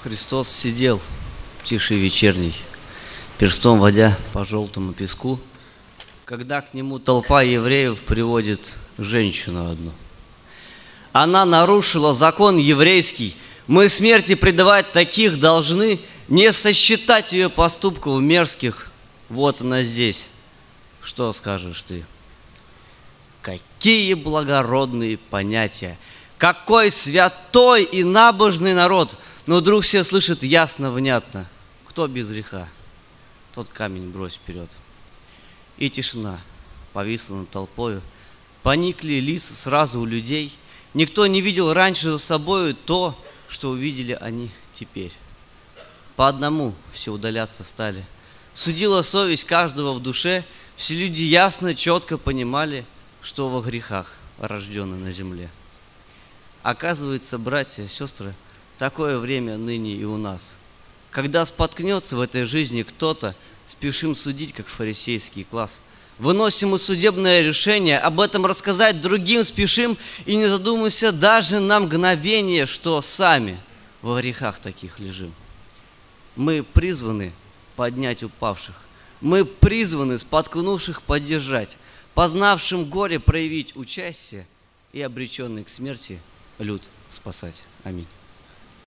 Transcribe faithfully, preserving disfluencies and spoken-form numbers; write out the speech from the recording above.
Христос сидел в тиши вечерней, перстом водя по желтому песку, когда к нему толпа евреев приводит женщину одну. Она нарушила закон еврейский. Мы смерти предавать таких должны, не сосчитать ее поступков мерзких. Вот она здесь. Что скажешь ты? Какие благородные понятия! Какой святой и набожный народ! Но вдруг все слышат ясно, внятно. Кто без греха, тот камень брось вперед. И тишина повисла над толпою. Поникли лица сразу у людей. Никто не видел раньше за собою то, что увидели они теперь. По одному все удаляться стали. Судила совесть каждого в душе. Все люди ясно, четко понимали, что во грехах рождены на земле. Оказывается, братья, сестры, такое время ныне и у нас. Когда споткнется в этой жизни кто-то, спешим судить, как фарисейский класс. Выносим мы судебное решение, об этом рассказать другим спешим, и не задумываемся даже на мгновение, что сами во грехах таких лежим. Мы призваны поднять упавших, мы призваны споткнувших поддержать, познавшим горе проявить участие и обреченный к смерти люд спасать. Аминь.